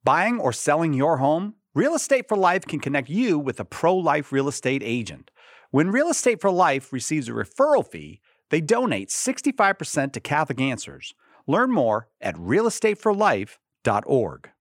Buying or selling your home? Real Estate for Life can connect you with a pro-life real estate agent. When Real Estate for Life receives a referral fee, they donate 65% to Catholic Answers. Learn more at realestateforlife.org.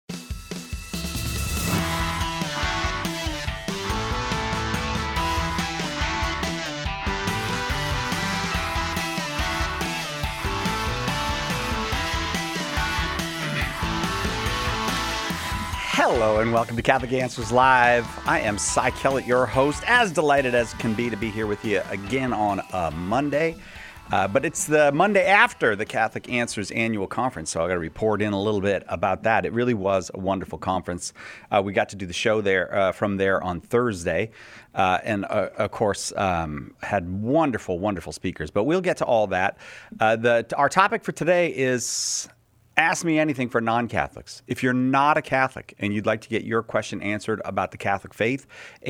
Hello and welcome to Catholic Answers Live. I am Cy Kellett, your host, as delighted as can be to be here with you again on a Monday. But it's the Monday after the Catholic Answers annual conference, so I got to report in a little bit about that. It really was a wonderful conference. We got to do the show there from there on Thursday, and of course had wonderful, wonderful speakers. But we'll get to all that. Our topic for today is Ask Me Anything for non-Catholics. If you're not a Catholic and you'd like to get your question answered about the Catholic faith,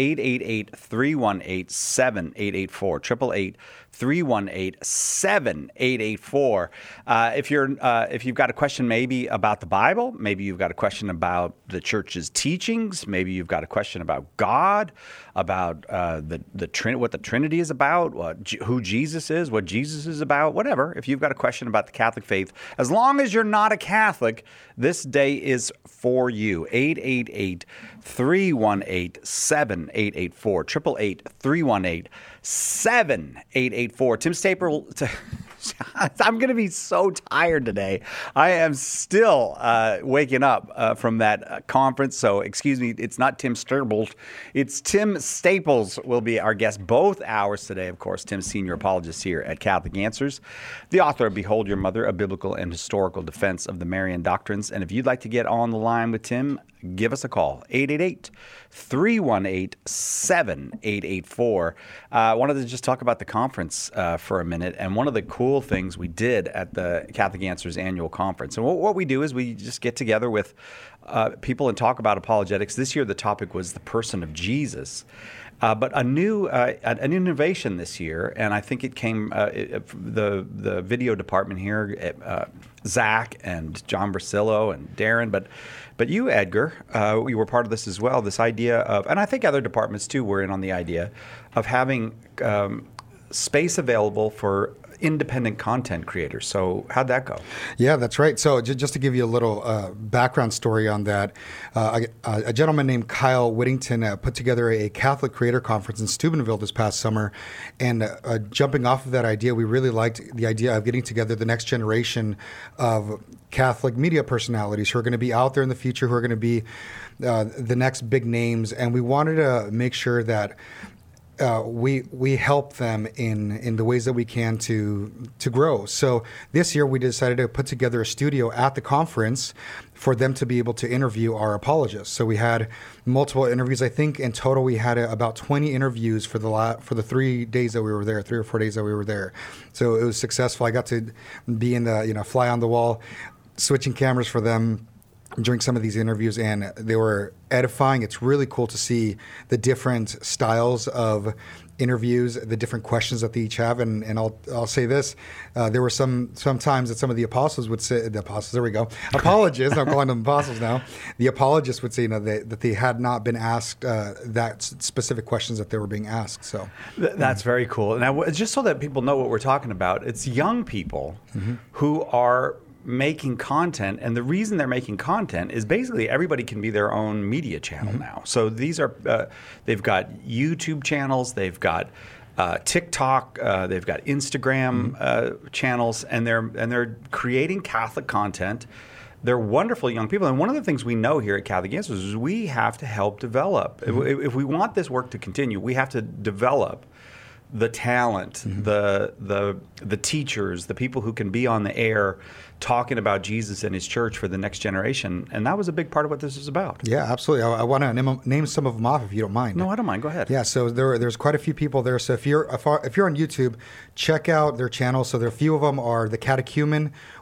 888-318-7884, 888-318-7884. If you've got a question maybe about the Bible, maybe you've got a question about the church's teachings, maybe you've got a question about God, about what the Trinity is about, who Jesus is, what Jesus is about, whatever. If you've got a question about the Catholic faith, as long as you're not a Catholic, this day is for you. 888-318-7884, 888-318-7884. Tim Staples, I'm going to be so tired today. I am still waking up from that conference, so excuse me, it's not Tim Staples. It's Tim Staples will be our guest both hours today. Of course, Tim's senior apologist here at Catholic Answers, the author of Behold Your Mother, A Biblical and Historical Defense of the Marian Doctrines. And if you'd like to get on the line with Tim, give us a call, 888-318-7884. I wanted to just talk about the conference for a minute. And one of the cool things we did at the Catholic Answers annual conference, and what we do is we just get together with people and talk about apologetics. This year, the topic was the person of Jesus. But an innovation this year, and I think it came the video department here, Zach and John Brasillo and Darren, but you, Edgar, you were part of this as well. This idea of, and I think other departments too were in on the idea of having space available for independent content creators. So how'd that go? Yeah, that's right. So just to give you a little background story on that, a gentleman named Kyle Whittington put together a Catholic Creator Conference in Steubenville this past summer. And jumping off of that idea, we really liked the idea of getting together the next generation of Catholic media personalities who are going to be out there in the future, who are going to be the next big names. And we wanted to make sure that we help them in the ways that we can to grow. So this year we decided to put together a studio at the conference for them to be able to interview our apologists. So we had multiple interviews. I think in total we had about 20 interviews for the 3 days that we were there, 3 or 4 days that we were there. So it was successful. I got to be in the fly on the wall, switching cameras for them during some of these interviews, and they were edifying. It's really cool to see the different styles of interviews, the different questions that they each have. And I'll say this, there were some times that some of the apostles would say, apologists, I'm calling them apostles now, the apologists would say that they had not been asked that specific questions that they were being asked. So that's very cool. Now, just so that people know what we're talking about, it's young people who are making content, and the reason they're making content is basically everybody can be their own media channel now. So these are they've got YouTube channels, they've got TikTok, they've got Instagram channels, and they're creating Catholic content. They're wonderful young people, and one of the things we know here at Catholic Answers is we have to help develop. If we want this work to continue, we have to develop the talent, the teachers, the people who can be on the air talking about Jesus and his church for the next generation. And that was a big part of what this is about. Yeah, absolutely. I want to name some of them off if you don't mind. No, I don't mind. Go ahead. Yeah, so there's quite a few people there. So if you're on YouTube, check out their channels. So there are a few of them are the Catechumen,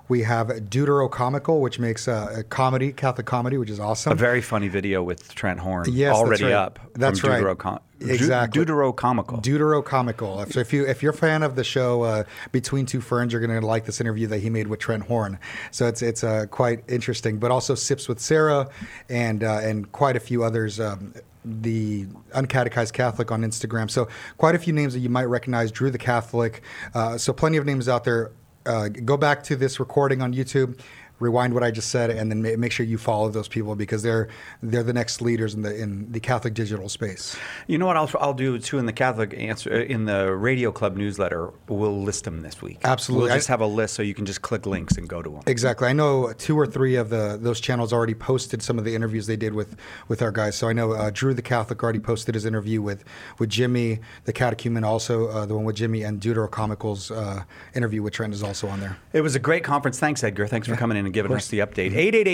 We have Deuterocomical, which makes a comedy, Catholic comedy, which is awesome. A very funny video with Trent Horn. Yes, already that's right. up. That's from right. Exactly. Deuterocomical. Deuterocomical. So if you're a fan of the show Between Two Ferns, you're going to like this interview that he made with Trent Horn. So it's quite interesting. But also Sips with Sarah and quite a few others. The Uncatechized Catholic on Instagram. So quite a few names that you might recognize. Drew the Catholic. So plenty of names out there. Go back to this recording on YouTube, rewind what I just said, and then make sure you follow those people because they're the next leaders in the Catholic digital space. You know what I'll do too in the Catholic Answer in the Radio Club newsletter. We'll list them this week. Absolutely, we'll just have a list so you can just click links and go to them. Exactly. I know 2 or 3 of those channels already posted some of the interviews they did with our guys. So I know Drew the Catholic already posted his interview with Jimmy the Catechumen, also the one with Jimmy, and Deuterocomical's interview with Trent is also on there. It was a great conference. Thanks, Edgar. Thanks for coming in and giving us the update.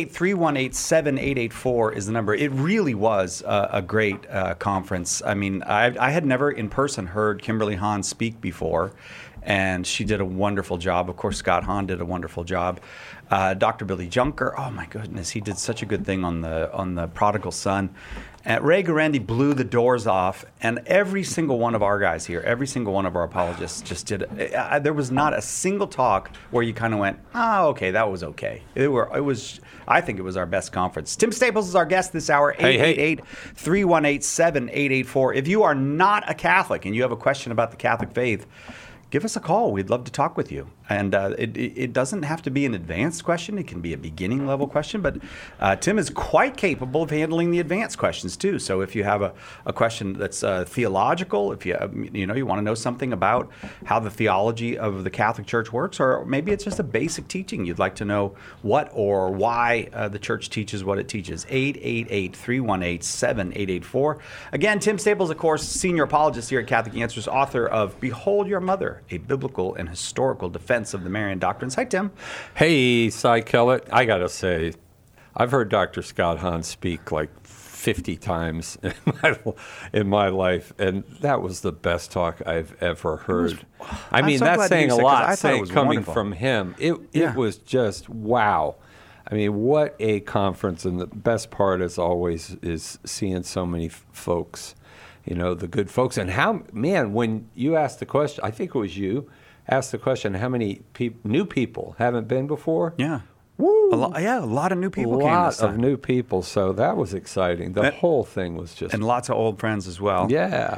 888-318-7884 is the number. It really was a great conference. I mean, I had never in person heard Kimberly Hahn speak before, and she did a wonderful job. Of course, Scott Hahn did a wonderful job. Dr. Billy Junker, oh my goodness, he did such a good thing on the prodigal son. And Ray Guarendi blew the doors off, and every single one of our guys here, every single one of our apologists just did it. There was not a single talk where you kind of went, okay, that was okay. I think it was our best conference. Tim Staples is our guest this hour, 888-318-7884. If you are not a Catholic and you have a question about the Catholic faith, give us a call. We'd love to talk with you. And it doesn't have to be an advanced question. It can be a beginning level question. But Tim is quite capable of handling the advanced questions too. So if you have a question that's theological, if you want to know something about how the theology of the Catholic Church works, or maybe it's just a basic teaching, you'd like to know what or why the Church teaches what it teaches. 888-318-7884. Again, Tim Staples, of course, senior apologist here at Catholic Answers, author of Behold Your Mother, a biblical and historical defense of the Marian doctrines. Hi, Tim. Hey, Cy Kellett. I got to say, I've heard Dr. Scott Hahn speak like 50 times in my life, and that was the best talk I've ever heard. I mean, that's saying a lot, coming from him. It was just wow. I mean, what a conference, and the best part, as always, is seeing so many folks, the good folks. And when you asked the question, I think it was you, asked the question, how many new people haven't been before? Yeah. Woo! A lot of new people came this time. A lot of new people, so that was exciting. The whole thing was just... And lots of old friends as well. Yeah.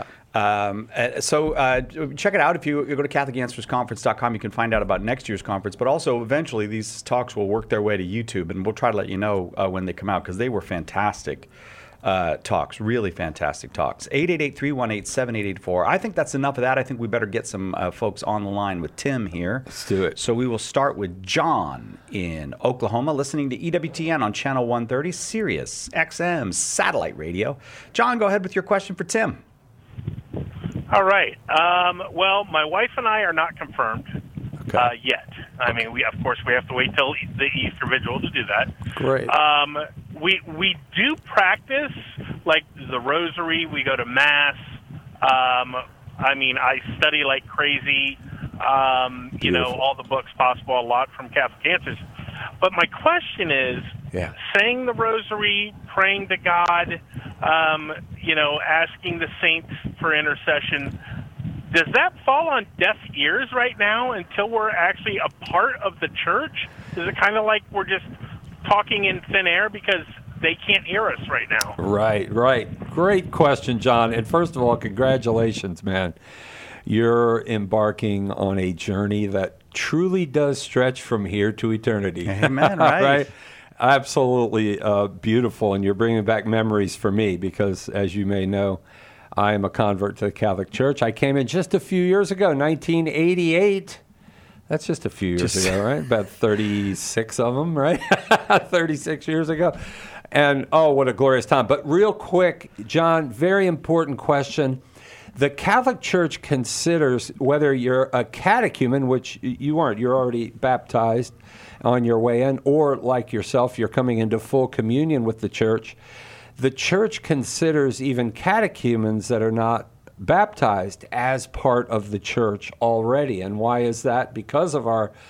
So check it out. If you go to CatholicAnswersConference.com, you can find out about next year's conference. But also, eventually, these talks will work their way to YouTube, and we'll try to let you know when they come out, because they were fantastic talks, really fantastic talks. 888-318-7884. I think that's enough of that. I think we better get some folks on the line with Tim here. Let's do it. So we will start with John in Oklahoma, listening to EWTN on Channel 130, Sirius XM satellite radio. John, go ahead with your question for Tim. All right. Well, my wife and I are not confirmed yet. I mean, we have to wait till the Easter Vigil to do that. Great. We do practice, like the Rosary. We go to Mass. I mean, I study like crazy. All the books possible, a lot from Catholic Answers. But my question is, saying the Rosary, praying to God, asking the saints for intercession, does that fall on deaf ears right now until we're actually a part of the church? Is it kind of like we're just talking in thin air because they can't hear us right now? Right. Great question, John. And first of all, congratulations, man. You're embarking on a journey that truly does stretch from here to eternity. Amen, right? Absolutely beautiful. And you're bringing back memories for me because, as you may know, I am a convert to the Catholic Church. I came in just a few years ago, 1988. That's just a few years ago, right? About 36 of them, right? 36 years ago. And, what a glorious time. But real quick, John, very important question. The Catholic Church considers whether you're a catechumen, which you aren't, you're already baptized on your way in, or like yourself, you're coming into full communion with the Church. The Church considers even catechumens that are not baptized as part of the Church already. And why is that? Because of our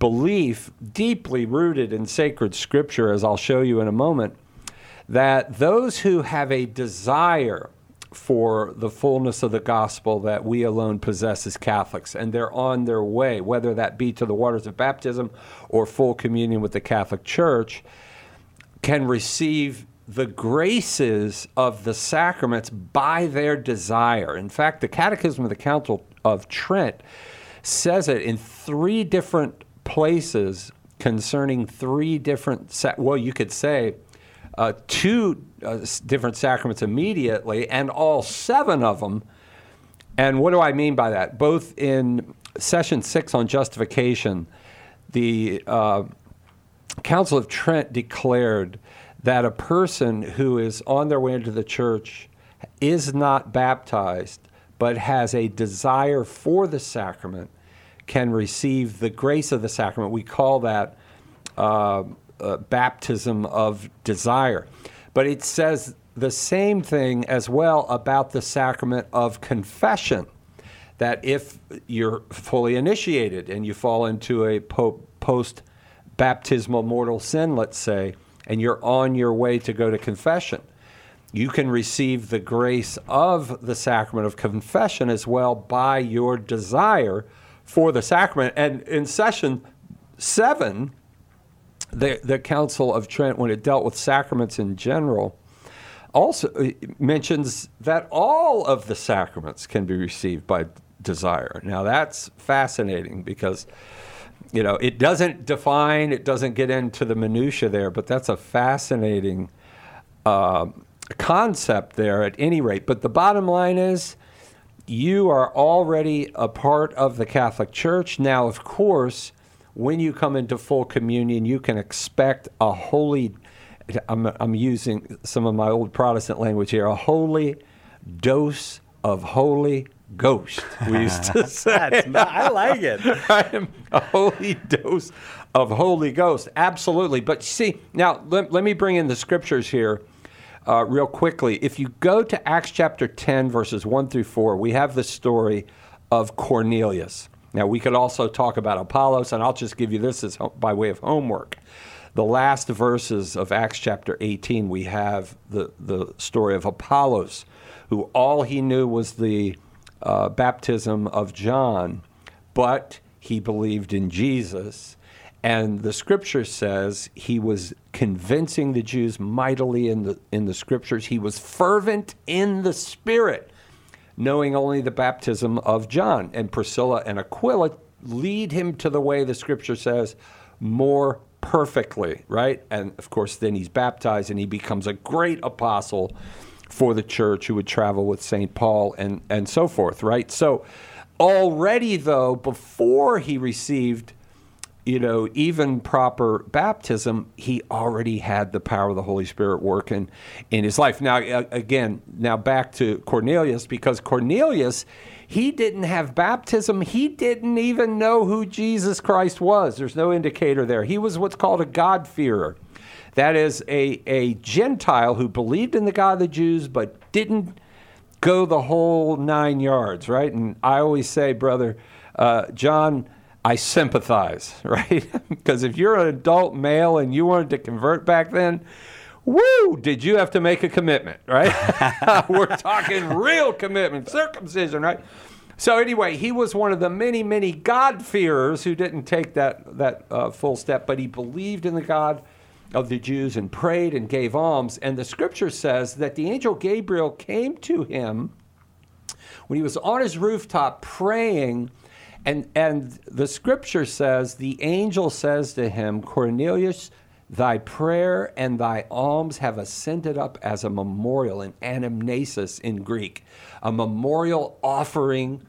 belief deeply rooted in sacred scripture, as I'll show you in a moment, that those who have a desire for the fullness of the gospel that we alone possess as Catholics, and they're on their way, whether that be to the waters of baptism or full communion with the Catholic Church, can receive the graces of the sacraments by their desire. In fact, the Catechism of the Council of Trent says it in 3 different places concerning 3 different, well, you could say 2 different sacraments immediately, and all 7 of them. And what do I mean by that? Both in Session 6 on justification, the Council of Trent declared that a person who is on their way into the church is not baptized, but has a desire for the sacrament, can receive the grace of the sacrament. We call that baptism of desire. But it says the same thing as well about the sacrament of confession, that if you're fully initiated and you fall into a post-baptismal mortal sin, let's say, and you're on your way to go to confession, you can receive the grace of the sacrament of confession as well by your desire for the sacrament. And in Session 7, the Council of Trent, when it dealt with sacraments in general, also mentions that all of the sacraments can be received by desire. Now, that's fascinating because, it doesn't define, it doesn't get into the minutia there, but that's a fascinating concept there at any rate. But the bottom line is, you are already a part of the Catholic Church. Now, of course, when you come into full communion, you can expect a holy, I'm using some of my old Protestant language here, a holy dose of Holy Ghost, we used to say. I like it. A holy dose of Holy Ghost, absolutely. But see, now let me bring in the scriptures here real quickly. If you go to Acts chapter 10, verses 1 through 4, we have the story of Cornelius. Now, we could also talk about Apollos, and I'll just give you this as by way of homework. The last verses of Acts chapter 18, we have the story of Apollos, who all he knew was the baptism of John, but he believed in Jesus. And the scripture says he was convincing the Jews mightily in the scriptures. He was fervent in the Spirit, knowing only the baptism of John. And Priscilla and Aquila lead him to the way, the scripture says, more perfectly, right? And of course, then he's baptized and he becomes a great apostle for the church who would travel with St. Paul and so forth, right? So already, though, before he received, even proper baptism, he already had the power of the Holy Spirit working in his life. Now, again, back to Cornelius, because Cornelius, he didn't have baptism. He didn't even know who Jesus Christ was. There's no indicator there. He was what's called a God-fearer. That is a Gentile who believed in the God of the Jews, but didn't go the whole 9 yards, right? And I always say, Brother John, I sympathize, right? Because if you're an adult male and you wanted to convert back then, woo, did you have to make a commitment, right? We're talking real commitment, circumcision, right? So anyway, he was one of the many, many God-fearers who didn't take that full step, but he believed in the God of the Jews and prayed and gave alms. And the scripture says that the angel Gabriel came to him when he was on his rooftop praying. And the scripture says, the angel says to him, Cornelius, thy prayer and thy alms have ascended up as a memorial, an anamnesis in Greek, a memorial offering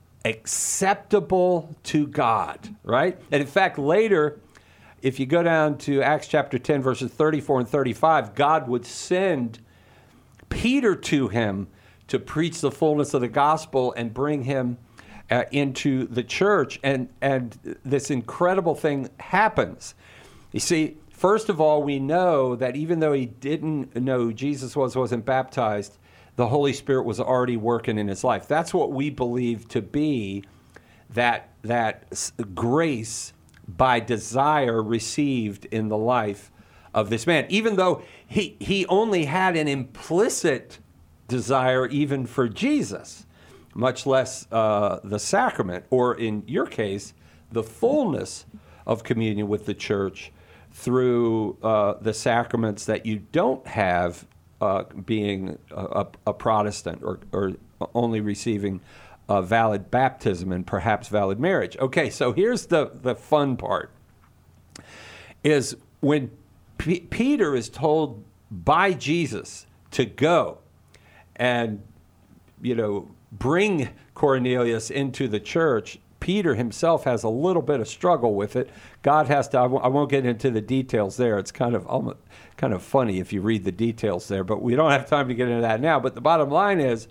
acceptable to God, right? And in fact, later, if you go down to Acts chapter 10, verses 34 and 35, God would send Peter to him to preach the fullness of the gospel and bring him into the church, and this incredible thing happens. You see, first of all, we know that even though he didn't know who Jesus wasn't baptized, the Holy Spirit was already working in his life. That's what we believe to be that grace by desire received in the life of this man, even though he only had an implicit desire even for Jesus, much less the sacrament, or in your case, the fullness of communion with the church through the sacraments that you don't have being a Protestant or only receiving a valid baptism and perhaps valid marriage. Okay, so here's the fun part, is when Peter is told by Jesus to go and, bring Cornelius into the church, Peter himself has a little bit of struggle with it. God has to, I won't get into the details there. It's kind of funny if you read the details there, but we don't have time to get into that now. But the bottom line is,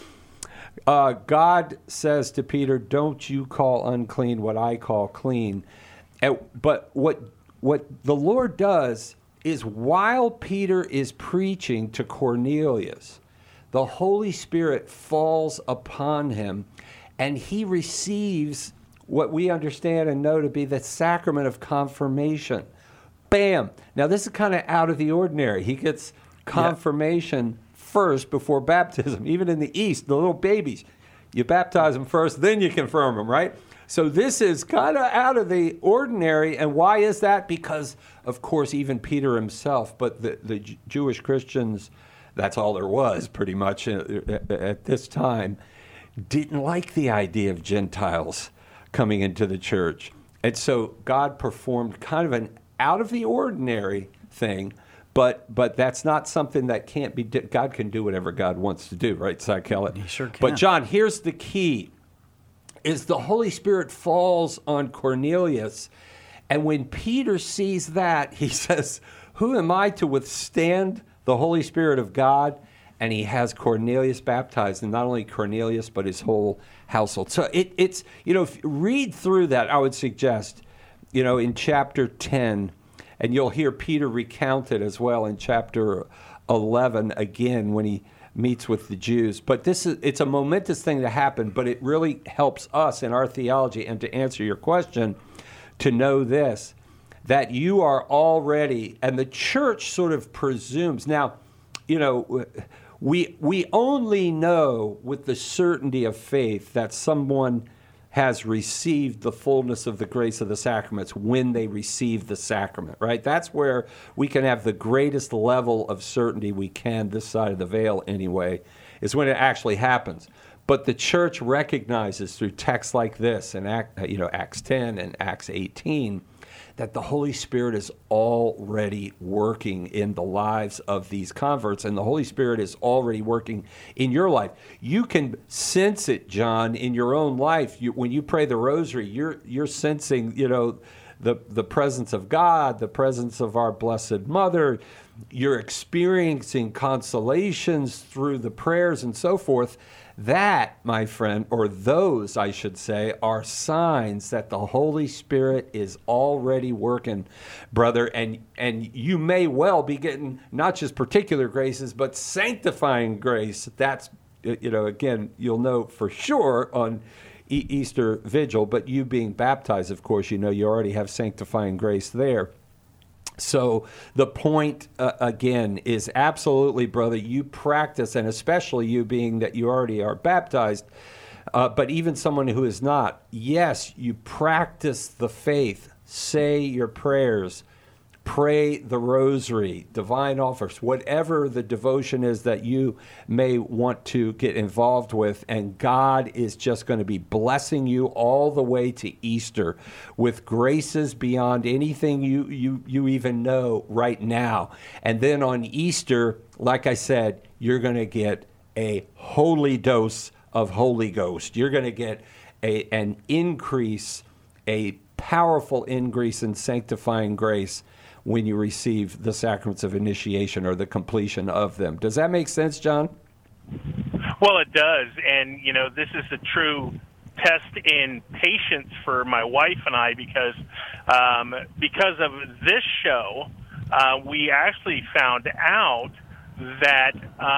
God says to Peter, don't you call unclean what I call clean. But what the Lord does is, while Peter is preaching to Cornelius, the Holy Spirit falls upon him, and he receives what we understand and know to be the sacrament of confirmation. Bam! Now, this is kind of out of the ordinary. He gets confirmation first before baptism. Even in the East, the little babies, you baptize them first, then you confirm them, right? So this is kind of out of the ordinary. And why is that? Because, of course, even Peter himself, but the Jewish Christians, that's all there was pretty much at this time, didn't like the idea of Gentiles coming into the church. And so God performed kind of an out of the ordinary thing, but that's not something that can't be. God can do whatever God wants to do, right, Cy Kellett? He sure can. But John, here's the key, is the Holy Spirit falls on Cornelius, and when Peter sees that, he says, who am I to withstand the Holy Spirit of God? And he has Cornelius baptized, and not only Cornelius, but his whole household. So it's, if you read through that, I would suggest, in chapter 10, and you'll hear Peter recount it as well in chapter 11 again when he meets with the Jews. But it's a momentous thing to happen, but it really helps us in our theology, and to answer your question, to know this, that you are already, and the church sort of presumes. Now, we only know with the certainty of faith that someone has received the fullness of the grace of the sacraments when they receive the sacrament, right? That's where we can have the greatest level of certainty we can, this side of the veil anyway, is when it actually happens. But the church recognizes through texts like this, and Acts 10 and Acts 18, that the Holy Spirit is already working in the lives of these converts, and the Holy Spirit is already working in your life. You can sense it, John, in your own life. When you pray the rosary, you're sensing, the presence of God, the presence of our Blessed Mother. You're experiencing consolations through the prayers and so forth. That, my friend, or those, I should say, are signs that the Holy Spirit is already working, brother. And you may well be getting not just particular graces, but sanctifying grace. That's, again, you'll know for sure on Easter Vigil, but you being baptized, of course, you already have sanctifying grace there. So the point, again, is absolutely, brother, you practice, and especially you being that you already are baptized, but even someone who is not, yes, you practice the faith, say your prayers, pray the rosary, divine offers, whatever the devotion is that you may want to get involved with, and God is just going to be blessing you all the way to Easter with graces beyond anything you even know right now. And then on Easter, like I said, you're going to get a holy dose of Holy Ghost. You're going to get an increase, a powerful increase in sanctifying grace when you receive the sacraments of initiation or the completion of them. Does that make sense, John? Well, it does. And, this is a true test in patience for my wife and I because of this show, we actually found out that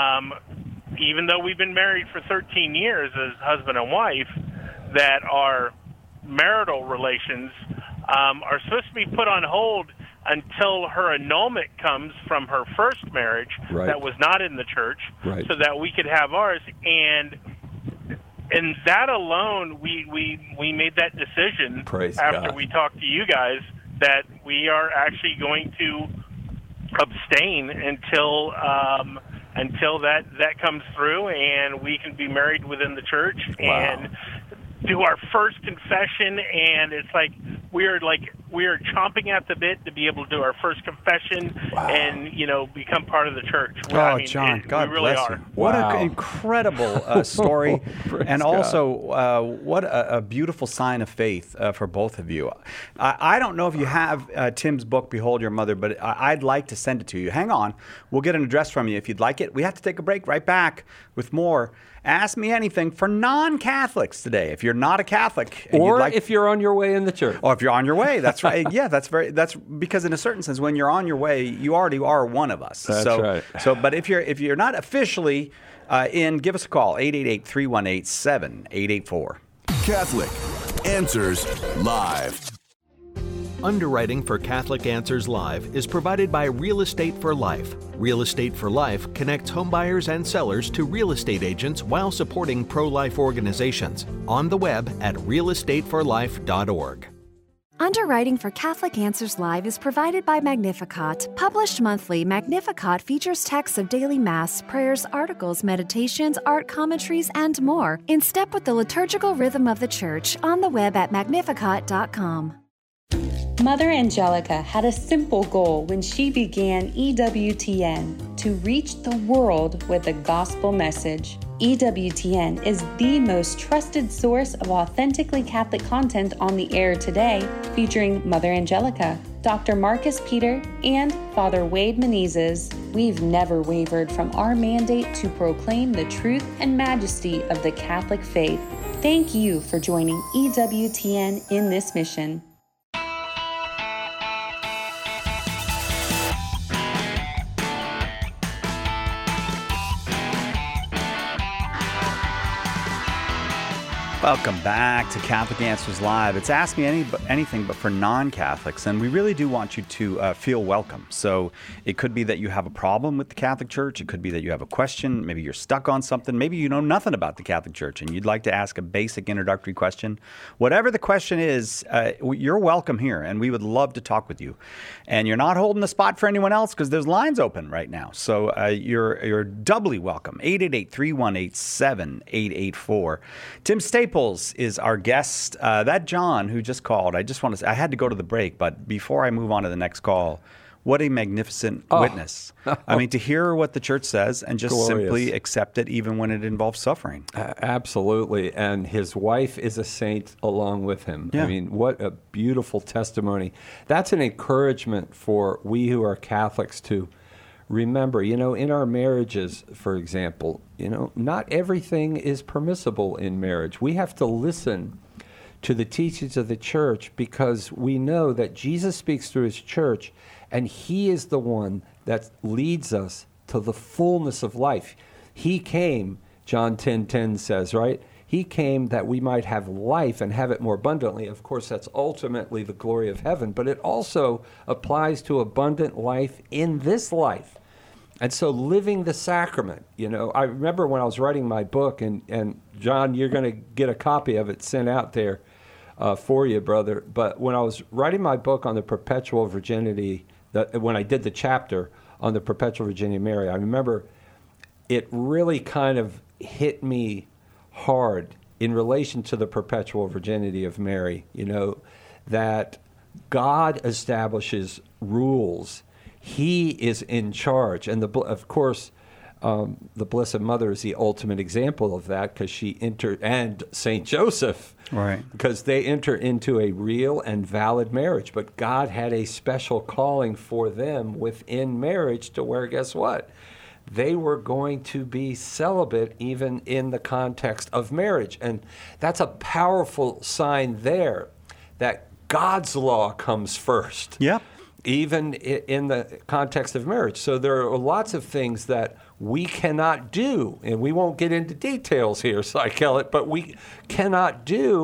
even though we've been married for 13 years as husband and wife, that our marital relations are supposed to be put on hold until her annulment comes from her first marriage that was not in the church, so that we could have ours. And that alone, we made that decision after we talked to you guys that we are actually going to abstain until that comes through, and we can be married within the church and do our first confession. And it's like we are chomping at the bit to be able to do our first confession and become part of the church. John, God really bless are. you. What an incredible story, and also what a beautiful sign of faith for both of you. I don't know if you have Tim's book, Behold Your Mother, but I'd like to send it to you. Hang on, we'll get an address from you if you'd like it. We have to take a break. Right back with more Ask Me Anything for non-Catholics today. If you're not a Catholic, or if you're on your way in the church, or if you're on your way, that's right. Yeah, that's because in a certain sense, when you're on your way, you already are one of us. That's right. So, but if you're not officially in, give us a call 888-318-7884. Catholic Answers Live. Underwriting for Catholic Answers Live is provided by Real Estate for Life. Real Estate for Life connects homebuyers and sellers to real estate agents while supporting pro-life organizations. On the web at realestateforlife.org. Underwriting for Catholic Answers Live is provided by Magnificat. Published monthly, Magnificat features texts of daily Mass, prayers, articles, meditations, art commentaries, and more, in step with the liturgical rhythm of the Church, on the web at magnificat.com. Mother Angelica had a simple goal when she began EWTN: to reach the world with a gospel message. EWTN is the most trusted source of authentically Catholic content on the air today, featuring Mother Angelica, Dr. Marcus Peter, and Father Wade Menezes. We've never wavered from our mandate to proclaim the truth and majesty of the Catholic faith. Thank you for joining EWTN in this mission. Welcome back to Catholic Answers Live. It's Ask Me Anything but for non-Catholics, and we really do want you to feel welcome. So it could be that you have a problem with the Catholic Church. It could be that you have a question. Maybe you're stuck on something. Maybe you know nothing about the Catholic Church and you'd like to ask a basic introductory question. Whatever the question is, you're welcome here, and we would love to talk with you. And you're not holding the spot for anyone else because there's lines open right now. So you're doubly welcome. 888-318-7884. Tim Staples is our guest. That John who just called, I just want to say, I had to go to the break, but before I move on to the next call, what a magnificent witness. I mean, to hear what the church says and just simply accept it even when it involves suffering. Absolutely. And his wife is a saint along with him. Yeah. I mean, what a beautiful testimony. That's an encouragement for we who are Catholics to remember, in our marriages, for example, not everything is permissible in marriage. We have to listen to the teachings of the church because we know that Jesus speaks through his church, and he is the one that leads us to the fullness of life. He came, John 10:10 says, right? He came that we might have life and have it more abundantly. Of course, that's ultimately the glory of heaven, but it also applies to abundant life in this life. And so living the sacrament, I remember when I was writing my book, and John, you're going to get a copy of it sent out there for you, brother. But when I was writing my book on the perpetual virginity, when I did the chapter on the perpetual virginity of Mary, I remember it really kind of hit me hard in relation to the perpetual virginity of Mary, that God establishes rules. He is in charge. And of course, the Blessed Mother is the ultimate example of that because she and St. Joseph, right? Because they enter into a real and valid marriage. But God had a special calling for them within marriage to where, guess what? They were going to be celibate even in the context of marriage. And that's a powerful sign there that God's law comes first. Yeah. Even in the context of marriage. So there are lots of things that we cannot do, and we won't get into details here, Cy Kellett, but we cannot do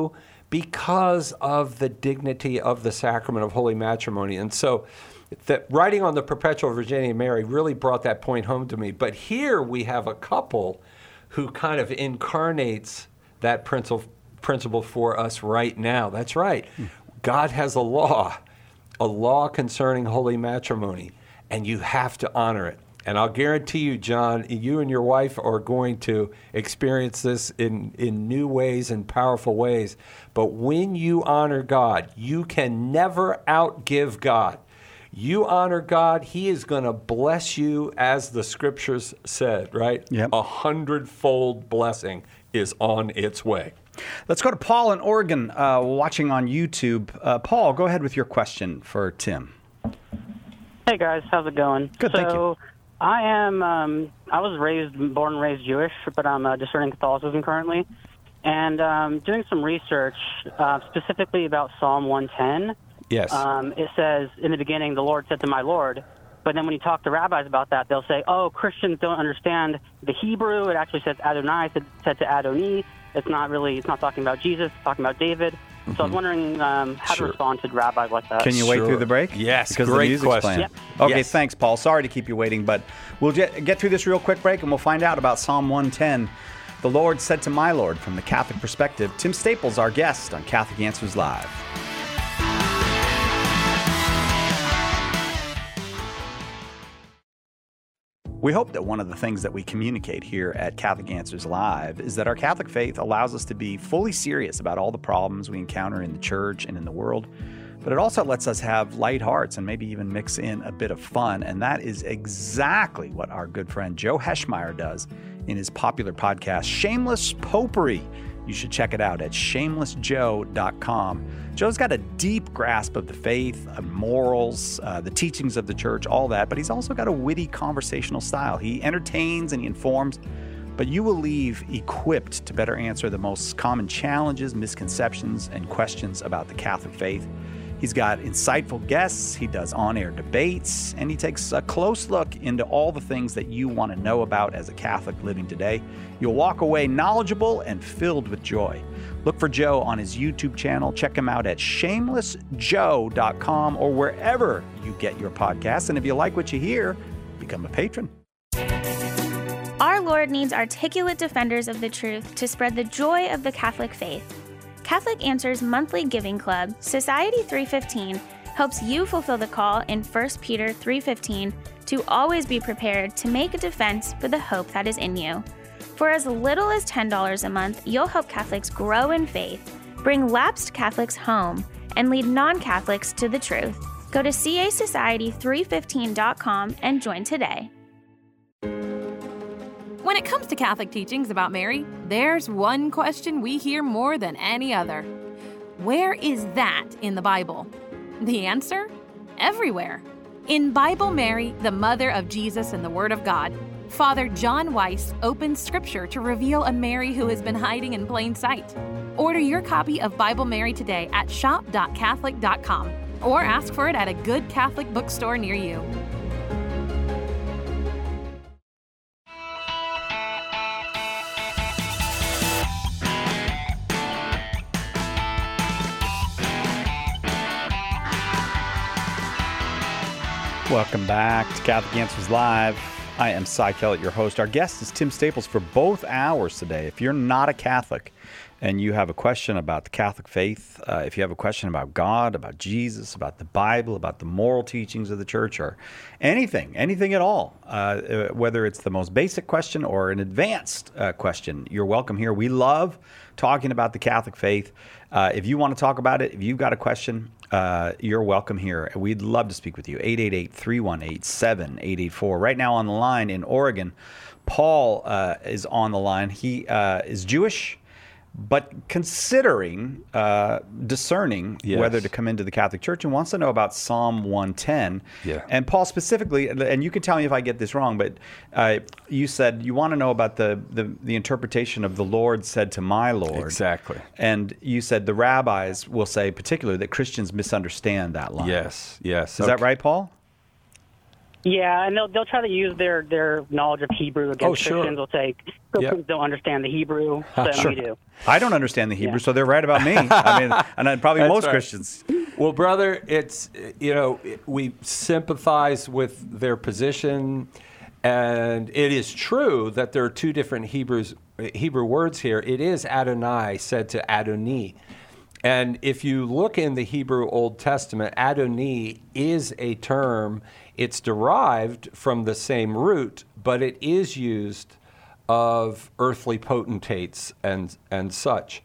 because of the dignity of the sacrament of holy matrimony. And so that writing on the Perpetual Virginity of Mary really brought that point home to me. But here we have a couple who kind of incarnates that principle for us right now. That's right. God has a law concerning holy matrimony, and you have to honor it. And I'll guarantee you, John, you and your wife are going to experience this in new ways and powerful ways. But when you honor God, you can never outgive God. You honor God, He is going to bless you, as the Scriptures said, right? Yep. 100-fold blessing is on its way. Let's go to Paul in Oregon, watching on YouTube. Paul, go ahead with your question for Tim. Hey guys, how's it going? Good, thank you. I am. I was born and raised Jewish, but I'm discerning Catholicism currently, and doing some research specifically about Psalm 110. Yes. It says, "In the beginning, the Lord said to my Lord." But then when you talk to rabbis about that, they'll say, "Oh, Christians don't understand the Hebrew. It actually says Adonai said to Adoni. It's not talking about Jesus. It's talking about David." So I was wondering how to respond to rabbis like that. Can you wait through the break? Yes, because great the music's question. playing. Yep. Okay, Yes. Thanks, Paul. Sorry to keep you waiting, but we'll get through this real quick break, and we'll find out about Psalm 110. The Lord said to my Lord, from the Catholic perspective. Tim Staples, our guest on Catholic Answers Live. We hope that one of the things that we communicate here at Catholic Answers Live is that our Catholic faith allows us to be fully serious about all the problems we encounter in the church and in the world, but it also lets us have light hearts and maybe even mix in a bit of fun, and that is exactly what our good friend Joe Heschmeyer does in his popular podcast, Shameless Popery. You should check it out at shamelessjoe.com. Joe's got a deep grasp of the faith, morals, the teachings of the church, all that, but he's also got a witty conversational style. He entertains and he informs, but you will leave equipped to better answer the most common challenges, misconceptions, and questions about the Catholic faith. He's got insightful guests, he does on-air debates, and he takes a close look into all the things that you want to know about as a Catholic living today. You'll walk away knowledgeable and filled with joy. Look for Joe on his YouTube channel. Check him out at shamelessjoe.com or wherever you get your podcasts. And if you like what you hear, become a patron. Our Lord needs articulate defenders of the truth to spread the joy of the Catholic faith. Catholic Answers monthly giving club, Society 315, helps you fulfill the call in 1 Peter 3:15 to always be prepared to make a defense for the hope that is in you. For as little as $10 a month, you'll help Catholics grow in faith, bring lapsed Catholics home, and lead non-Catholics to the truth. Go to casociety315.com and join today. When it comes to Catholic teachings about Mary, there's one question we hear more than any other. Where is that in the Bible? The answer? Everywhere. In Bible Mary, the Mother of Jesus and the Word of God, Father John Weiss opens Scripture to reveal a Mary who has been hiding in plain sight. Order your copy of Bible Mary today at shop.catholic.com or ask for it at a good Catholic bookstore near you. Welcome back to Catholic Answers Live. I am Cy Kellett, your host. Our guest is Tim Staples for both hours today. If you're not a Catholic and you have a question about the Catholic faith, if you have a question about God, about Jesus, about the Bible, about the moral teachings of the church, or anything at all, whether it's the most basic question or an advanced question, you're welcome here. We love talking about the Catholic faith. If you want to talk about it, if you've got a question, you're welcome here. We'd love to speak with you. 888-318-7884. Right now on the line in Oregon, Paul is on the line. He is Jewish, but considering discerning whether to come into the Catholic Church, and wants to know about Psalm 110. Yeah. And Paul specifically, and you can tell me if I get this wrong, but you said you want to know about the interpretation of the Lord said to my Lord. Exactly. And you said the rabbis will say particularly that Christians misunderstand that line. Yes. Is that right, Paul? Yeah, and they'll try to use their knowledge of Hebrew against Christians. They'll say Christians don't understand the Hebrew, so we do. I don't understand the Hebrew, so they're right about me. I mean, and probably most Christians. Well, brother, it's, we sympathize with their position, and it is true that there are two different Hebrew words here. It is Adonai said to Adoni. And if you look in the Hebrew Old Testament, Adoni is a term. It's derived from the same root, but it is used of earthly potentates and such.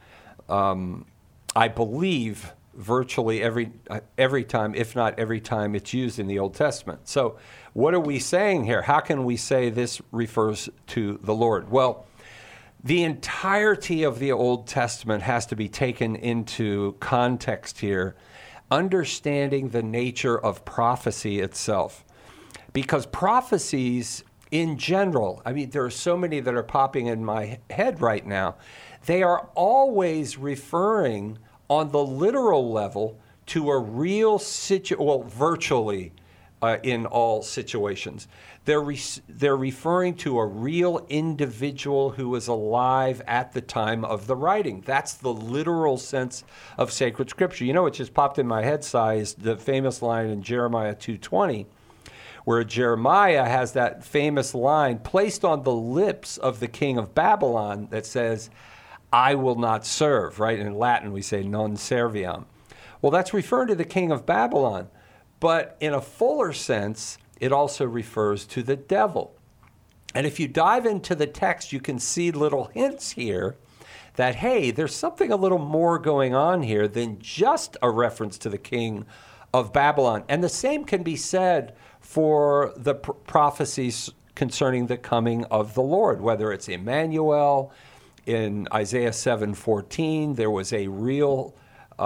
I believe virtually every time, if not every time, it's used in the Old Testament. So what are we saying here? How can we say this refers to the Lord? Well, the entirety of the Old Testament has to be taken into context here, understanding the nature of prophecy itself. Because prophecies in general, I mean, there are so many that are popping in my head right now, they are always referring on the literal level to a real virtually in all situations. They're referring to a real individual who was alive at the time of the writing. That's the literal sense of sacred scripture. You know what just popped in my head, Si, is the famous line in Jeremiah 2:20, where Jeremiah has that famous line placed on the lips of the king of Babylon that says, I will not serve, right? In Latin, we say non serviam. Well, that's referring to the king of Babylon. But in a fuller sense, it also refers to the devil. And if you dive into the text, you can see little hints here that, hey, there's something a little more going on here than just a reference to the king of Babylon. And the same can be said for the prophecies concerning the coming of the Lord, whether it's Emmanuel. In Isaiah 7:14, there was a real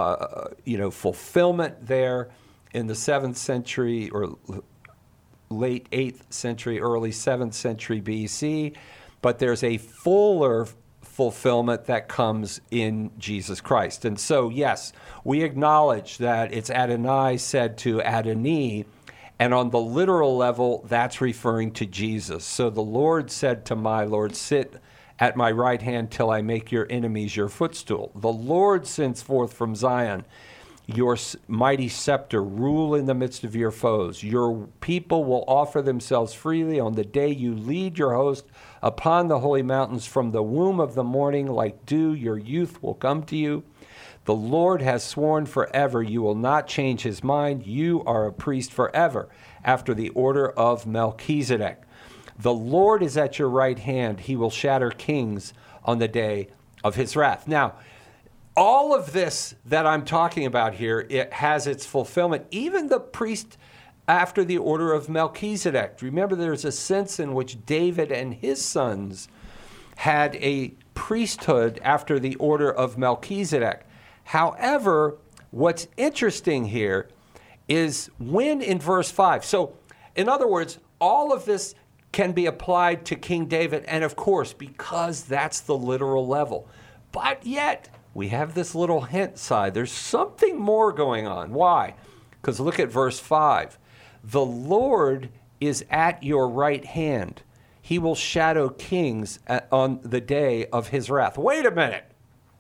fulfillment there in the 7th century or late 8th century, early 7th century BC, but there's a fuller fulfillment that comes in Jesus Christ. And so, yes, we acknowledge that it's Adonai said to Adoni, and on the literal level, that's referring to Jesus. So the Lord said to my Lord, sit at my right hand till I make your enemies your footstool. The Lord sends forth from Zion your mighty scepter, rule in the midst of your foes. Your people will offer themselves freely on the day you lead your host upon the holy mountains. From the womb of the morning, like dew, your youth will come to you. The Lord has sworn forever, you will not change his mind. You are a priest forever, after the order of Melchizedek. The Lord is at your right hand. He will shatter kings on the day of his wrath. Now, all of this that I'm talking about here, it has its fulfillment. Even the priest after the order of Melchizedek. Remember, there's a sense in which David and his sons had a priesthood after the order of Melchizedek. However, what's interesting here is when in verse 5. So, in other words, all of this can be applied to King David, and of course, because that's the literal level. But yet, we have this little hint side. There's something more going on. Why? Because look at verse 5. The Lord is at your right hand. He will shadow kings on the day of his wrath. Wait a minute.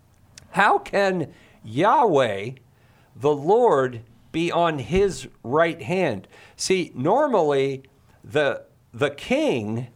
How can Yahweh, the Lord, be on his right hand? See, normally the king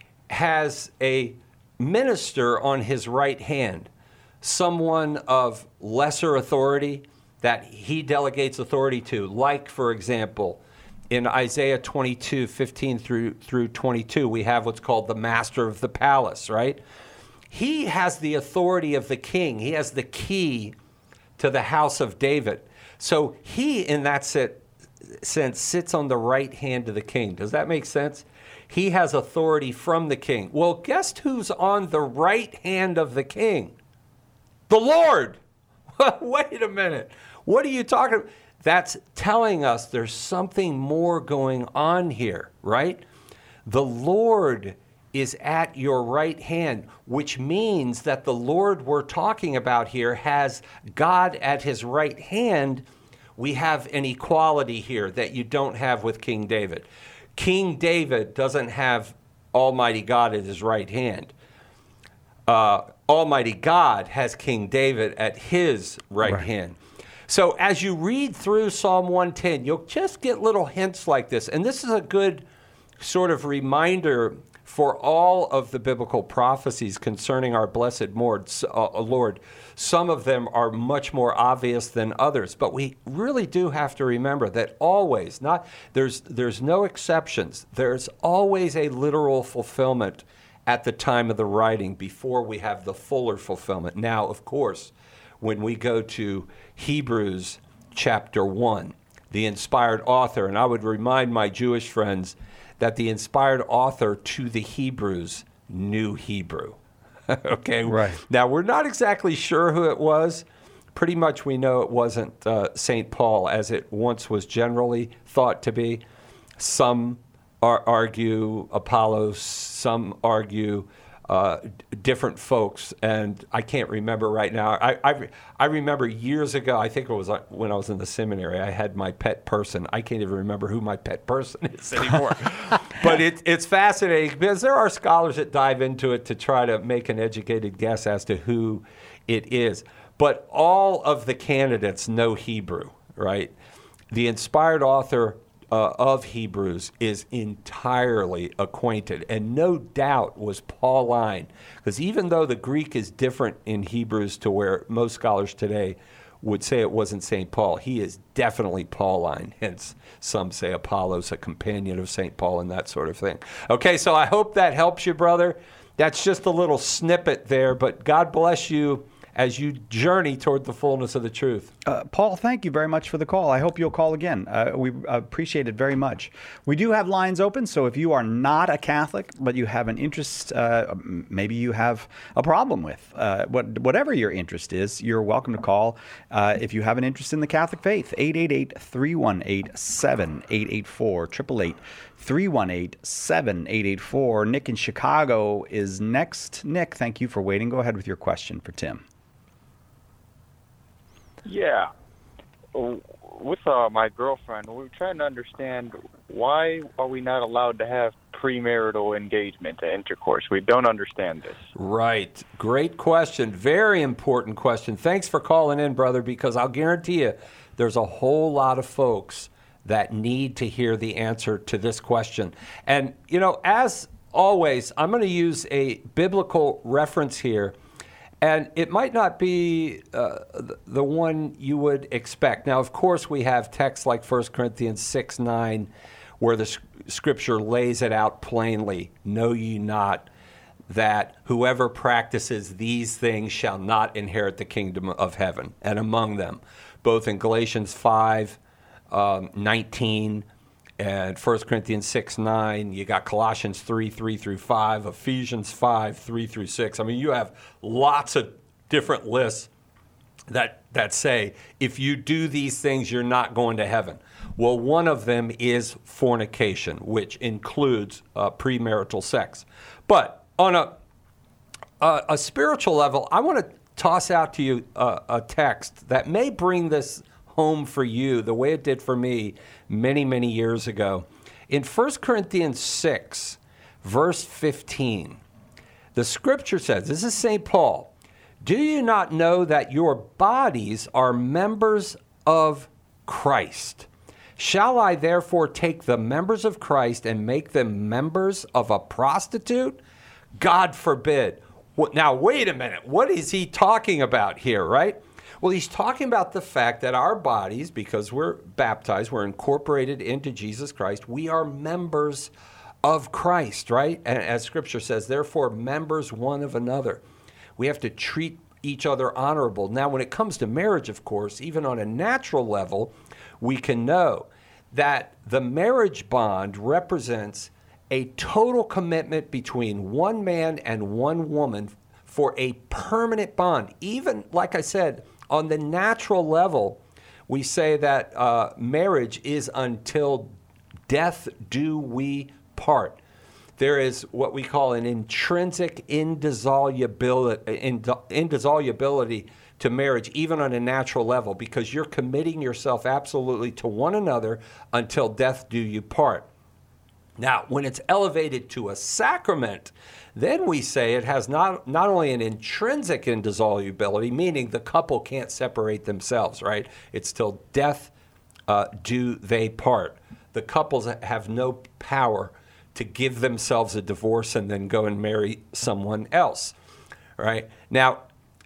has a minister on his right hand, someone of lesser authority that he delegates authority to. Like, for example, in Isaiah 22, 15 through 22, we have what's called the master of the palace, right? He has the authority of the king. He has the key to the house of David. So he, in that sense, sits on the right hand of the king. Does that make sense? He has authority from the king. Well, guess who's on the right hand of the king? The Lord. Wait a minute. What are you talking about? That's telling us there's something more going on here, right? The Lord is at your right hand, which means that the Lord we're talking about here has God at his right hand. We have an equality here that you don't have with King David. King David doesn't have Almighty God at his right hand. Almighty God has King David at his right hand. So as you read through Psalm 110, you'll just get little hints like this. And this is a good sort of reminder for all of the biblical prophecies concerning our blessed Lord. Some of them are much more obvious than others, but we really do have to remember that always, there's no exceptions. There's always a literal fulfillment at the time of the writing before we have the fuller fulfillment. Now, of course, when we go to Hebrews chapter 1, the inspired author, and I would remind my Jewish friends that the inspired author to the Hebrews knew Hebrew. Okay? Right. Now, we're not exactly sure who it was. Pretty much we know it wasn't St. Paul, as it once was generally thought to be. Some argue Apollos, some argue different folks, and I can't remember right now. I remember years ago, I think it was when I was in the seminary, I had my pet person. I can't even remember who my pet person is anymore. But it's fascinating because there are scholars that dive into it to try to make an educated guess as to who it is. But all of the candidates know Hebrew, right? The inspired author of Hebrews is entirely acquainted, and no doubt was Pauline, because even though the Greek is different in Hebrews to where most scholars today would say it wasn't St. Paul, he is definitely Pauline, hence some say Apollos, a companion of St. Paul and that sort of thing. Okay, so I hope that helps you, brother. That's just a little snippet there, but God bless you as you journey toward the fullness of the truth. Paul, thank you very much for the call. I hope you'll call again. We appreciate it very much. We do have lines open, so if you are not a Catholic, but you have an interest, maybe you have a problem with, whatever your interest is, you're welcome to call. If you have an interest in the Catholic faith, 888-318-7884, 888-318-7884. Nick in Chicago is next. Nick, thank you for waiting. Go ahead with your question for Tim. Yeah. With my girlfriend, we're trying to understand why are we not allowed to have premarital engagement, intercourse? We don't understand this. Right. Great question. Very important question. Thanks for calling in, brother, because I'll guarantee you there's a whole lot of folks that need to hear the answer to this question. And, as always, I'm going to use a biblical reference here. And it might not be the one you would expect. Now, of course, we have texts like 1 Corinthians 6:9, where the Scripture lays it out plainly. Know ye not that whoever practices these things shall not inherit the kingdom of heaven. And among them, both in Galatians 5:19 and 1 Corinthians 6:9, you got Colossians 3:3-5, Ephesians 5:3-6. I mean, you have lots of different lists that say, if you do these things, you're not going to heaven. Well, one of them is fornication, which includes premarital sex. But on a spiritual level, I want to toss out to you a text that may bring this home for you the way it did for me many, many years ago. In 1 Corinthians 6, verse 15, the Scripture says, this is St. Paul, do you not know that your bodies are members of Christ? Shall I therefore take the members of Christ and make them members of a prostitute? God forbid. Now, wait a minute. What is he talking about here, right? Well, he's talking about the fact that our bodies, because we're baptized, we're incorporated into Jesus Christ, we are members of Christ, right? And as Scripture says, therefore, members one of another. We have to treat each other honorable. Now, when it comes to marriage, of course, even on a natural level, we can know that the marriage bond represents a total commitment between one man and one woman for a permanent bond. Even, like I said, on the natural level, we say that marriage is until death do we part. There is what we call an intrinsic indissolubility to marriage, even on a natural level, because you're committing yourself absolutely to one another until death do you part. Now, when it's elevated to a sacrament, then we say it has not only an intrinsic indissolubility, meaning the couple can't separate themselves, right? It's till death do they part. The couples have no power to give themselves a divorce and then go and marry someone else, right? Now,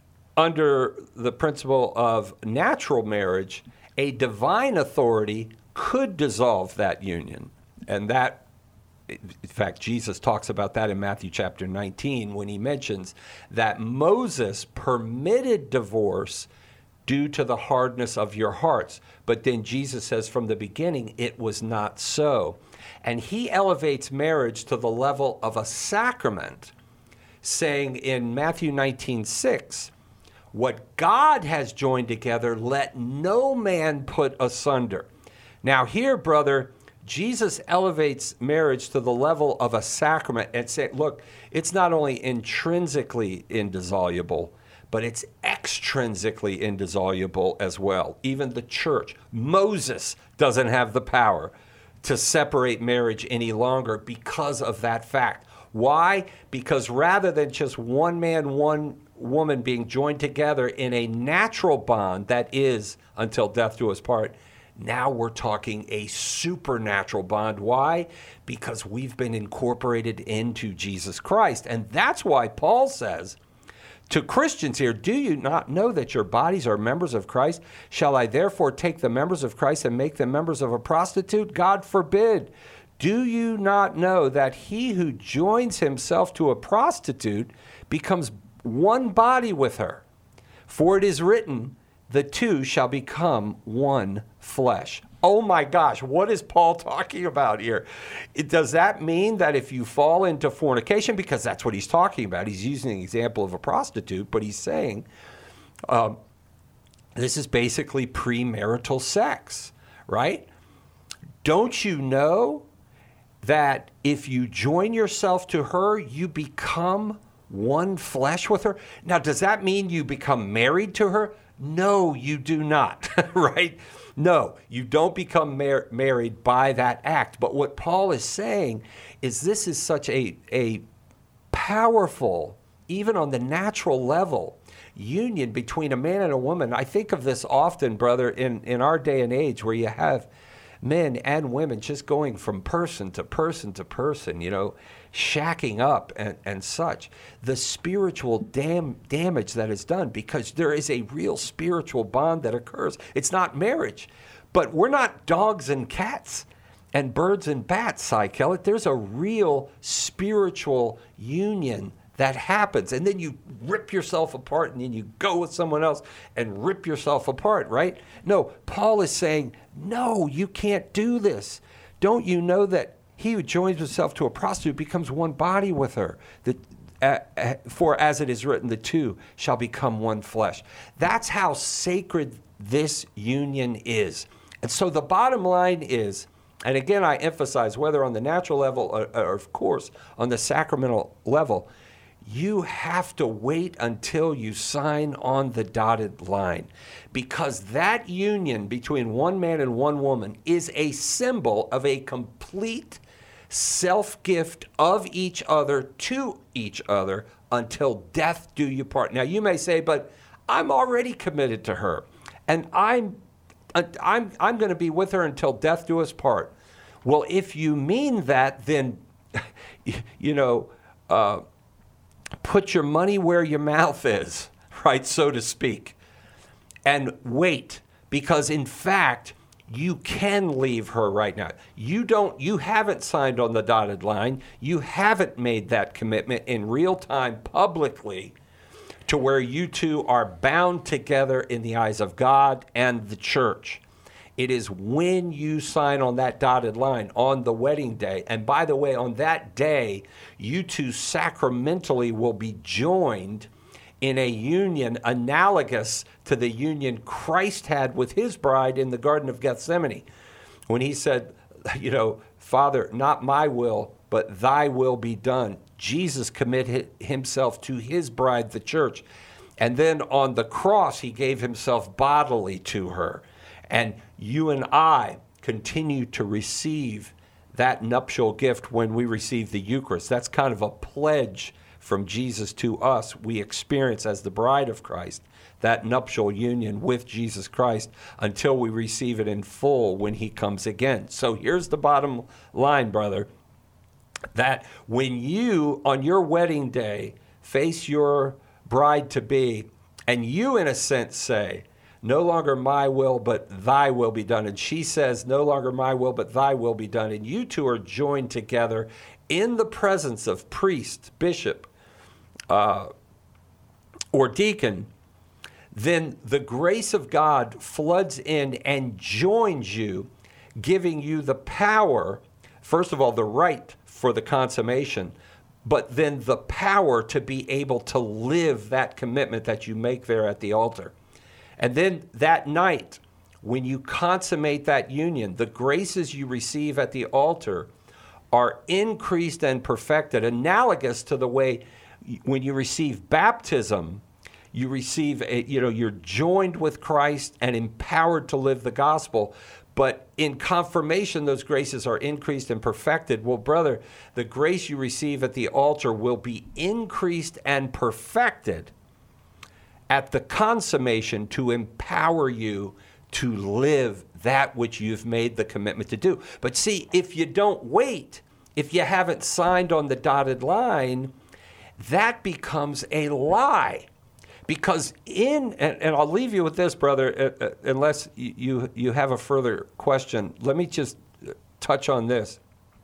under the principle of natural marriage, a divine authority could dissolve that union. And that, in fact, Jesus talks about that in Matthew chapter 19 when he mentions that Moses permitted divorce due to the hardness of your hearts. But then Jesus says from the beginning, it was not so. And he elevates marriage to the level of a sacrament, saying in Matthew 19:6, what God has joined together, let no man put asunder. Now here, brother, Jesus elevates marriage to the level of a sacrament and say, look, it's not only intrinsically indissoluble, but it's extrinsically indissoluble as well. Even the church, Moses doesn't have the power to separate marriage any longer because of that fact. Why? Because rather than just one man, one woman being joined together in a natural bond that is until death do us part, now we're talking a supernatural bond. Why? Because we've been incorporated into Jesus Christ. And that's why Paul says to Christians here, do you not know that your bodies are members of Christ? Shall I therefore take the members of Christ and make them members of a prostitute? God forbid. Do you not know that he who joins himself to a prostitute becomes one body with her? For it is written, the two shall become one flesh. Oh my gosh, what is Paul talking about here? Does that mean that if you fall into fornication, because that's what he's talking about, he's using the example of a prostitute, but he's saying this is basically premarital sex, right? Don't you know that if you join yourself to her, you become one flesh with her? Now, does that mean you become married to her? No, you do not, right? No, you don't become married by that act. But what Paul is saying is this is such a powerful, even on the natural level, union between a man and a woman. I think of this often, brother, in our day and age where you have men and women just going from person to person to person, you know, shacking up and such. The spiritual damage that is done, because there is a real spiritual bond that occurs. It's not marriage, but we're not dogs and cats and birds and bats, Cy Kellett. There's a real spiritual union that happens, and then you rip yourself apart, and then you go with someone else and rip yourself apart, right? No, Paul is saying, no, you can't do this. Don't you know that he who joins himself to a prostitute becomes one body with her? For as it is written, the two shall become one flesh. That's how sacred this union is. And so the bottom line is, and again I emphasize, whether on the natural level or of course on the sacramental level, you have to wait until you sign on the dotted line, because that union between one man and one woman is a symbol of a complete self-gift of each other to each other until death do you part. Now you may say, but I'm already committed to her, and I'm going to be with her until death do us part. Well, if you mean that, then put your money where your mouth is, right, so to speak, and wait, because in fact, you can leave her right now. You haven't signed on the dotted line. You haven't made that commitment in real time publicly to where you two are bound together in the eyes of God and the church. It is when you sign on that dotted line on the wedding day. And by the way, on that day, you two sacramentally will be joined in a union analogous to the union Christ had with his bride in the Garden of Gethsemane, when he said, Father, not my will, but thy will be done. Jesus committed himself to his bride, the church. And then on the cross, he gave himself bodily to her. And you and I continue to receive that nuptial gift when we receive the Eucharist. That's kind of a pledge from Jesus to us. We experience as the bride of Christ that nuptial union with Jesus Christ until we receive it in full when he comes again. So here's the bottom line, brother, that when you, on your wedding day, face your bride-to-be, and you, in a sense, say, no longer my will, but thy will be done. And she says, no longer my will, but thy will be done. And you two are joined together in the presence of priest, bishop, or deacon. Then the grace of God floods in and joins you, giving you the power, first of all, the right for the consummation, but then the power to be able to live that commitment that you make there at the altar. And then that night, when you consummate that union, the graces you receive at the altar are increased and perfected, analogous to the way when you receive baptism, you receive, you're joined with Christ and empowered to live the gospel. But in confirmation, those graces are increased and perfected. Well, brother, the grace you receive at the altar will be increased and perfected at the consummation to empower you to live that which you've made the commitment to do. But see, if you don't wait, if you haven't signed on the dotted line, that becomes a lie. Because and I'll leave you with this, brother, unless you have a further question. Let me just touch on this.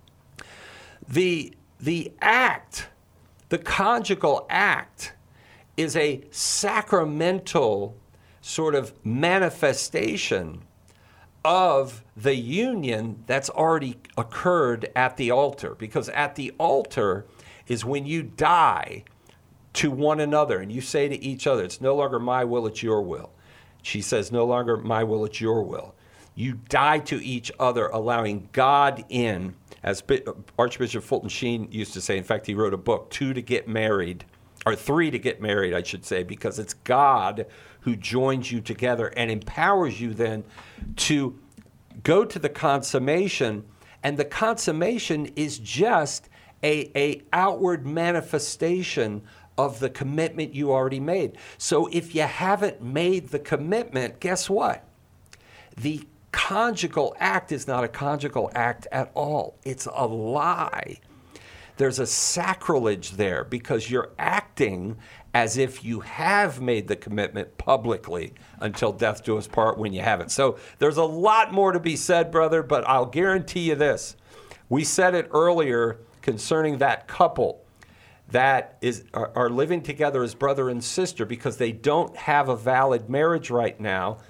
The act, the conjugal act, is a sacramental sort of manifestation of the union that's already occurred at the altar. Because at the altar is when you die to one another, and you say to each other, it's no longer my will, it's your will. She says, no longer my will, it's your will. You die to each other, allowing God in, as Archbishop Fulton Sheen used to say. In fact, he wrote a book, 2 to Get Married, or 3 to Get Married, I should say, because it's God who joins you together and empowers you then to go to the consummation. And the consummation is just a outward manifestation of the commitment you already made. So if you haven't made the commitment, guess what? The conjugal act is not a conjugal act at all. It's a lie. There's a sacrilege there because you're acting as if you have made the commitment publicly until death do us part when you haven't. So there's a lot more to be said, brother, but I'll guarantee you this. We said it earlier concerning that couple that are living together as brother and sister because they don't have a valid marriage right now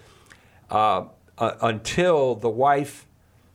until the wife,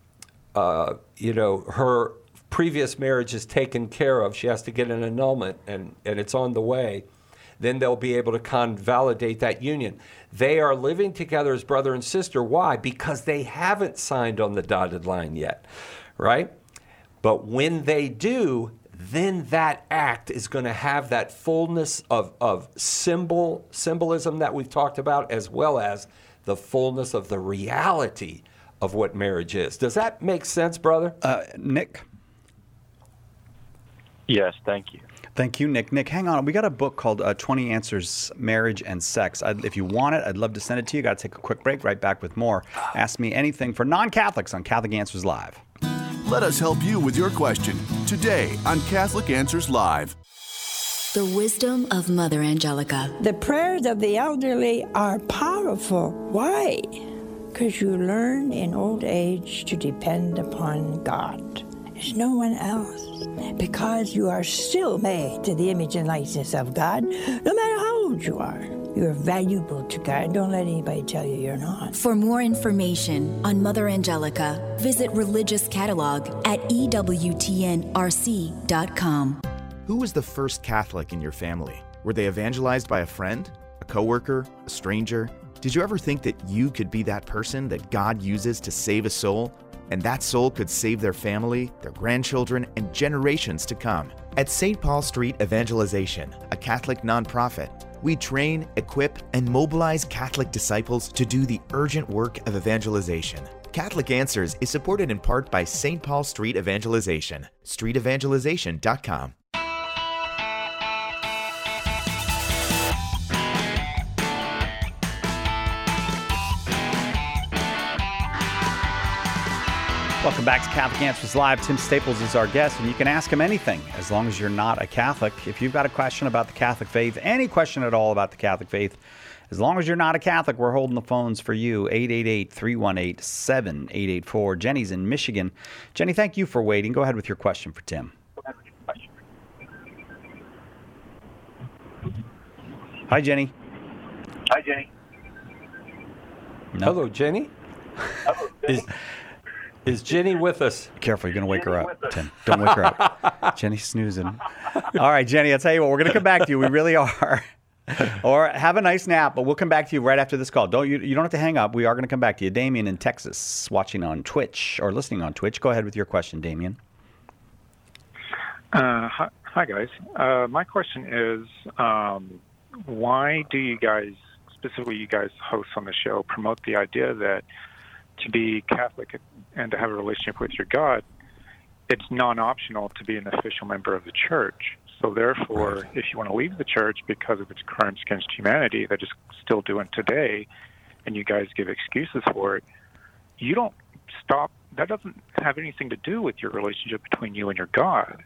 her previous marriage is taken care of. She has to get an annulment, and it's on the way. Then they'll be able to convalidate that union. They are living together as brother and sister. Why? Because they haven't signed on the dotted line yet, right? But when they do, then that act is going to have that fullness of symbolism that we've talked about, as well as the fullness of the reality of what marriage is. Does that make sense, brother? Nick? Yes, thank you. Thank you, Nick. Nick, hang on. We got a book called 20 Answers, Marriage and Sex. If you want it, I'd love to send it to you. Got to take a quick break. Right back with more. Ask Me Anything for non-Catholics on Catholic Answers Live. Let us help you with your question today on Catholic Answers Live. The wisdom of Mother Angelica. The prayers of the elderly are powerful. Why? Because you learn in old age to depend upon God. There's no one else. Because you are still made to the image and likeness of God, no matter how old you are. You're valuable to God. Don't let anybody tell you you're not. For more information on Mother Angelica, visit Religious Catalog at EWTNRC.com. Who was the first Catholic in your family? Were they evangelized by a friend, a coworker, a stranger? Did you ever think that you could be that person that God uses to save a soul? And that soul could save their family, their grandchildren, and generations to come. At St. Paul Street Evangelization, a Catholic nonprofit, we train, equip, and mobilize Catholic disciples to do the urgent work of evangelization. Catholic Answers is supported in part by St. Paul Street Evangelization, streetevangelization.com. Welcome back to Catholic Answers Live. Tim Staples is our guest, and you can ask him anything as long as you're not a Catholic. If you've got a question about the Catholic faith, any question at all about the Catholic faith, as long as you're not a Catholic, we're holding the phones for you, 888-318-7884. Jenny's in Michigan. Jenny, thank you for waiting. Go ahead with your question for Tim. Hi, Jenny. Hi, Jenny. No. Hello, Jenny. Is Jenny with us? Careful, you're going to wake her up, Tim. Don't wake her up. Jenny's snoozing. All right, Jenny, I'll tell you what, we're going to come back to you. We really are. Or have a nice nap, but we'll come back to you right after this call. You don't have to hang up. We are going to come back to you. Damien in Texas, watching on Twitch or listening on Twitch. Go ahead with your question, Damien. Hi, guys. My question is, why do you guys, specifically you guys hosts on the show, promote the idea that to be Catholic and to have a relationship with your God, it's non-optional to be an official member of the church? So therefore, if you want to leave the church because of its crimes against humanity that is still doing today, and you guys give excuses for it, you don't stop. That doesn't have anything to do with your relationship between you and your God.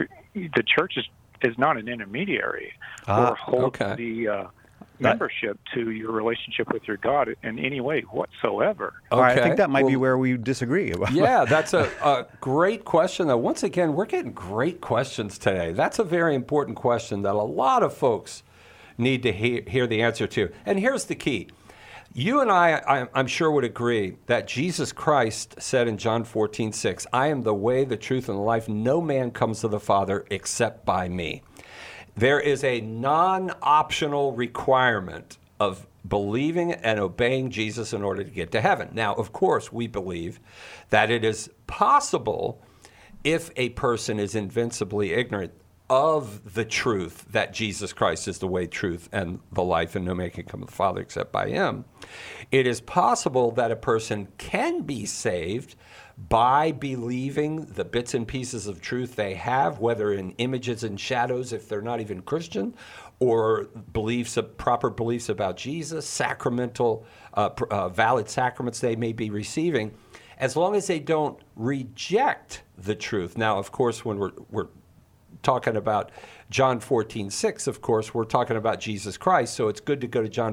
The church is not an intermediary or holds the membership to your relationship with your God in any way whatsoever. All right, I think that might be where we disagree. Yeah, that's a great question, though. Once again, we're getting great questions today. That's a very important question that a lot of folks need to hear the answer to. And here's the key. You and I'm sure would agree that Jesus Christ said in John 14:6, I am the way, the truth, and the life. No man comes to the Father except by me. There is a non-optional requirement of believing and obeying Jesus in order to get to heaven. Now, of course, we believe that it is possible, if a person is invincibly ignorant of the truth that Jesus Christ is the way, truth, and the life, and no man can come to the Father except by him, it is possible that a person can be saved by believing the bits and pieces of truth they have, whether in images and shadows if they're not even Christian, or proper beliefs about Jesus, sacramental, valid sacraments they may be receiving, as long as they don't reject the truth. Now, of course, when we're talking about John 14:6, of course, we're talking about Jesus Christ, so it's good to go to John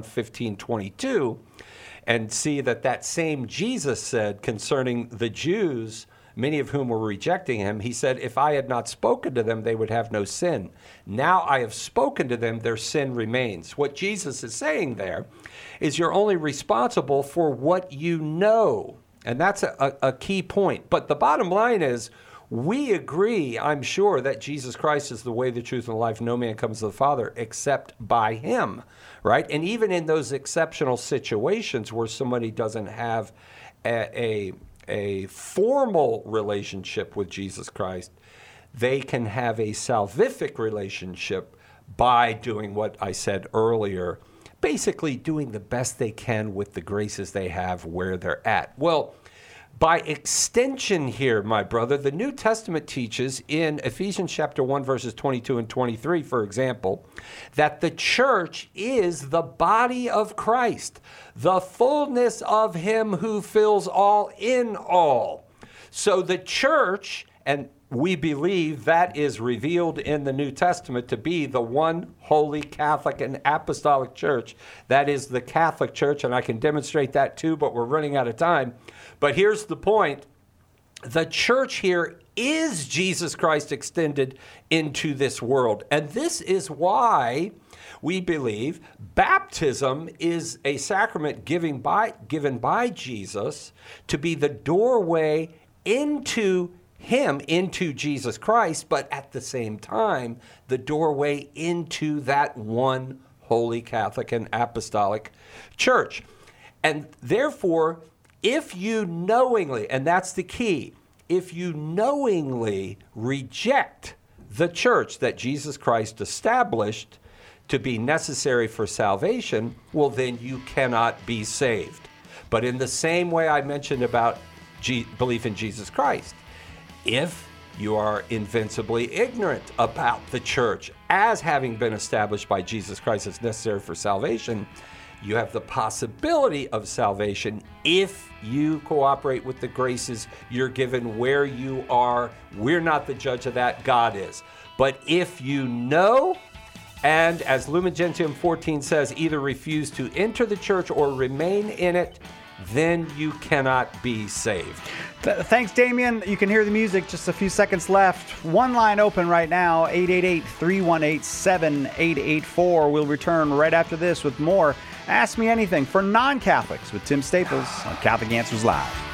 15:22 and see that same Jesus said concerning the Jews, many of whom were rejecting him, he said, if I had not spoken to them, they would have no sin. Now I have spoken to them, their sin remains. What Jesus is saying there is you're only responsible for what you know. And that's a key point. But the bottom line is, we agree, I'm sure, that Jesus Christ is the way, the truth, and the life. No man comes to the Father except by him, right? And even in those exceptional situations where somebody doesn't have a formal relationship with Jesus Christ, they can have a salvific relationship by doing what I said earlier, basically doing the best they can with the graces they have where they're at. Well, by extension here, my brother, the New Testament teaches in Ephesians chapter 1, verses 22 and 23, for example, that the church is the body of Christ, the fullness of him who fills all in all. So the church, and we believe that is revealed in the New Testament to be the one holy Catholic and apostolic church. That is the Catholic Church, and I can demonstrate that too, but we're running out of time. But here's the point. The church here is Jesus Christ extended into this world. And this is why we believe baptism is a sacrament given by Jesus to be the doorway into him, into Jesus Christ, but at the same time, the doorway into that one holy Catholic and apostolic church. And therefore, if you knowingly, and that's the key, if you knowingly reject the church that Jesus Christ established to be necessary for salvation, well, then you cannot be saved. But in the same way I mentioned about belief in Jesus Christ, if you are invincibly ignorant about the church as having been established by Jesus Christ as necessary for salvation, you have the possibility of salvation if you cooperate with the graces you're given where you are. We're not the judge of that, God is. But if you know, and as Lumen Gentium 14 says, either refuse to enter the church or remain in it, then you cannot be saved. Thanks, Damien. You can hear the music. Just a few seconds left. One line open right now, 888-318-7884. We'll return right after this with more Ask Me Anything for non-Catholics with Tim Staples on Catholic Answers Live.